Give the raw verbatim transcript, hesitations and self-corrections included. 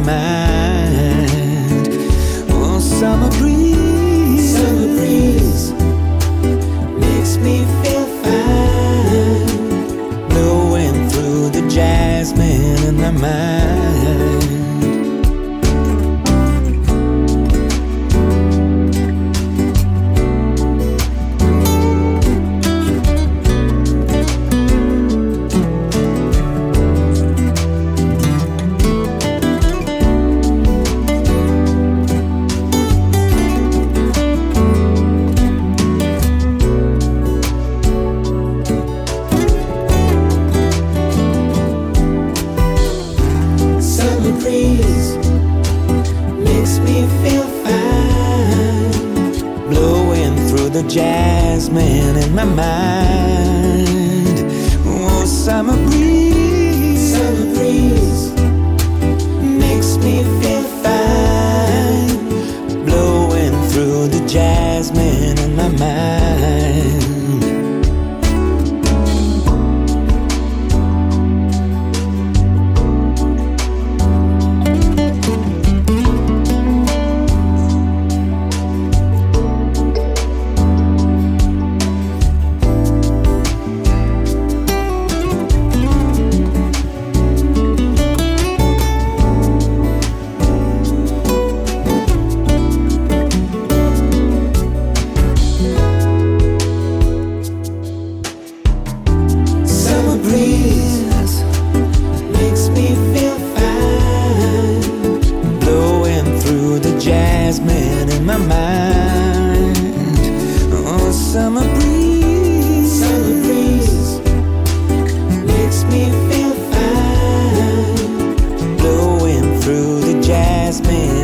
mind. Oh, summer breeze, summer breeze makes me feel fine, blowing through the jasmine in my mind. Breeze makes me feel fine, blowing through the jasmine in my mind. Oh, summer breeze, summer breeze makes me feel fine, blowing through the jasmine in my mind. Breeze makes me feel fine, blowing through the jasmine in my mind. Oh, summer breeze, summer breeze makes me feel fine, blowing through the jasmine